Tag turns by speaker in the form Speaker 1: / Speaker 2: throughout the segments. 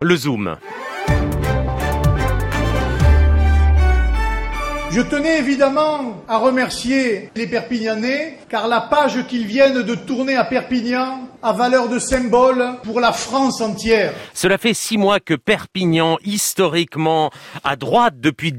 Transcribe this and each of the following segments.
Speaker 1: Le Zoom.
Speaker 2: Je tenais évidemment à remercier les Perpignanais, car la page qu'ils viennent de tourner à Perpignan a valeur de symbole pour la France entière.
Speaker 1: Cela fait 6 mois que Perpignan, historiquement à droite depuis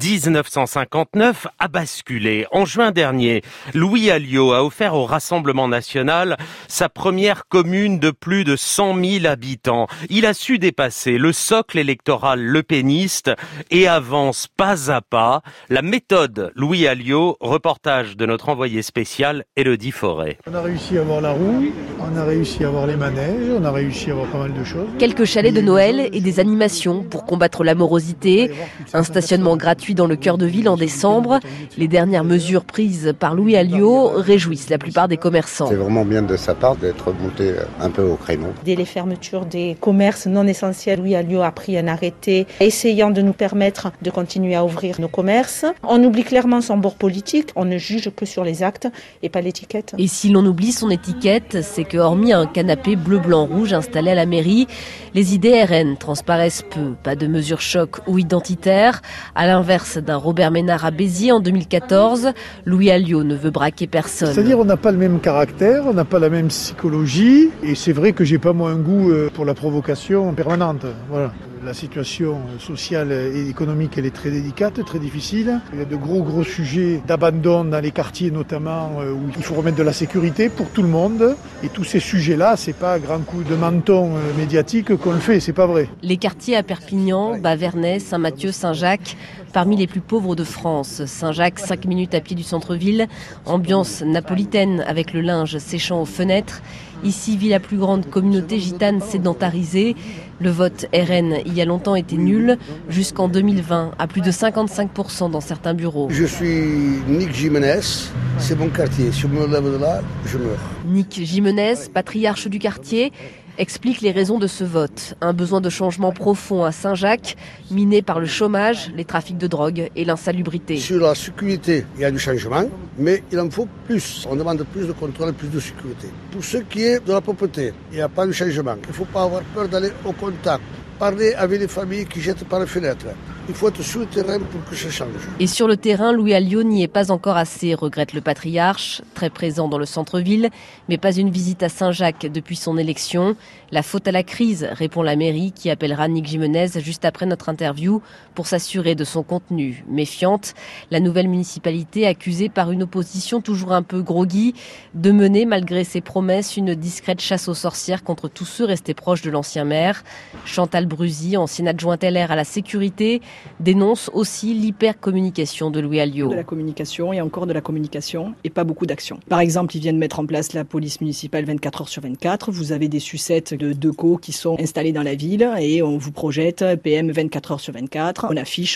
Speaker 1: 1959, a basculé. En juin dernier, Louis Alliot a offert au Rassemblement national sa première commune de plus de 100 000 habitants. Il a su dépasser le socle électoral lepéniste et avance pas à pas. La méthode Louis Alliot, reportage de notre envoyé spécial Élodie Forêt.
Speaker 2: On a réussi à avoir la roue, on a réussi à avoir les manèges, on a réussi à avoir pas mal de choses.
Speaker 3: Quelques chalets de Noël et des animations pour combattre la morosité. Un stationnement gratuit dans le cœur de ville en décembre. Les dernières mesures prises par Louis Alliot réjouissent la plupart des commerçants.
Speaker 4: C'est vraiment bien de sa part d'être monté un peu au créneau.
Speaker 5: Dès les fermetures des commerces non essentiels, Louis Alliot a pris un arrêté essayant de nous permettre de continuer à ouvrir nos commerces. On oublie clairement son bord politique, on ne juge que sur les actes et pas l'étiquette.
Speaker 3: Et si l'on oublie son étiquette, c'est que hormis un canapé bleu-blanc-rouge installé à la mairie, les idées RN transparaissent peu. Pas de mesures choc ou identitaires. À l'inverse d'un Robert Ménard à Béziers en 2014, Louis Alliot ne veut braquer personne.
Speaker 2: C'est-à-dire on n'a pas le même caractère, on n'a pas la même psychologie, et c'est vrai que j'ai pas moi un goût pour la provocation permanente. Voilà. La situation sociale et économique, elle est très délicate, très difficile. Il y a de gros sujets d'abandon dans les quartiers notamment où il faut remettre de la sécurité pour tout le monde. Et tous ces sujets-là, c'est pas à grand coup de menton médiatique qu'on le fait, c'est pas vrai.
Speaker 3: Les quartiers à Perpignan, Bas-Vernay, Saint-Mathieu, Saint-Jacques, parmi les plus pauvres de France. Saint-Jacques, 5 minutes à pied du centre-ville. Ambiance napolitaine avec le linge séchant aux fenêtres. Ici vit la plus grande communauté gitane sédentarisée. Le vote RN y a longtemps été nul, jusqu'en 2020, à plus de 55% dans certains bureaux.
Speaker 6: Je suis Nick Jiménez, c'est mon quartier. Si je me lève de là, je meurs.
Speaker 3: Nick Jiménez, patriarche du quartier, explique les raisons de ce vote. Un besoin de changement profond à Saint-Jacques, miné par le chômage, les trafics de drogue et l'insalubrité.
Speaker 6: Sur la sécurité, il y a du changement, mais il en faut plus. On demande plus de contrôle et plus de sécurité. Pour ce qui est de la propreté, il n'y a pas de changement. Il ne faut pas avoir peur d'aller au contact. Parler avec les familles qui jettent par les fenêtres. Il faut être sur le terrain pour que ça change.
Speaker 3: Et sur le terrain, Louis Alliot n'y est pas encore assez, regrette le patriarche, très présent dans le centre-ville, mais pas une visite à Saint-Jacques depuis son élection. La faute à la crise, répond la mairie, qui appellera Nick Jiménez juste après notre interview pour s'assurer de son contenu. Méfiante, la nouvelle municipalité, accusée par une opposition toujours un peu groggy, de mener, malgré ses promesses, une discrète chasse aux sorcières contre tous ceux restés proches de l'ancien maire. Chantal Brusy, ancienne adjointe LR à la sécurité, dénonce aussi l'hypercommunication de Louis Alliot.
Speaker 7: De la communication et encore de la communication et pas beaucoup d'actions. Par exemple, ils viennent mettre en place la police municipale 24 heures sur 24. Vous avez des sucettes de DECO qui sont installés dans la ville et on vous projette PM 24 heures sur 24. On affiche.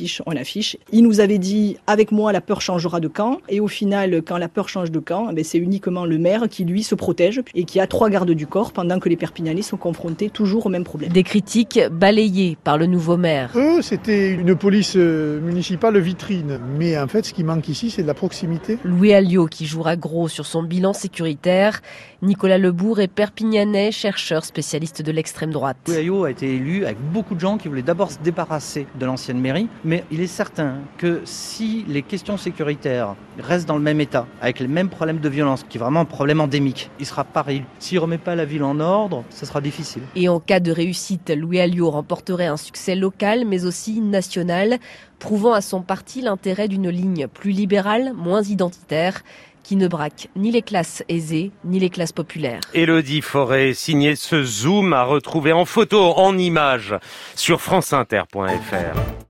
Speaker 7: Il nous avait dit, avec moi, la peur changera de camp. Et au final, quand la peur change de camp, c'est uniquement le maire qui, lui, se protège et qui a 3 gardes du corps pendant que les Perpignanais sont confrontés toujours au même problème.
Speaker 3: Des critiques balayées par le nouveau maire.
Speaker 2: C'était une police municipale vitrine. Mais en fait, ce qui manque ici, c'est de la proximité.
Speaker 3: Louis Alliot qui jouera gros sur son bilan sécuritaire. Nicolas Lebourg est perpignanais, chercheur spécialiste de l'extrême droite.
Speaker 8: Louis Alliot a été élu avec beaucoup de gens qui voulaient d'abord se débarrasser de l'ancienne mairie. Mais il est certain que si les questions sécuritaires restent dans le même état, avec les mêmes problèmes de violence, qui est vraiment un problème endémique, il ne sera pas réélu. S'il ne remet pas la ville en ordre, ça sera difficile.
Speaker 3: Et en cas de réussite, Louis Alliot remporterait un succès local, mais aussi national, prouvant à son parti l'intérêt d'une ligne plus libérale, moins identitaire, qui ne braque ni les classes aisées, ni les classes populaires.
Speaker 1: Élodie Forêt, signé ce Zoom à retrouver en photo, en images, sur franceinter.fr.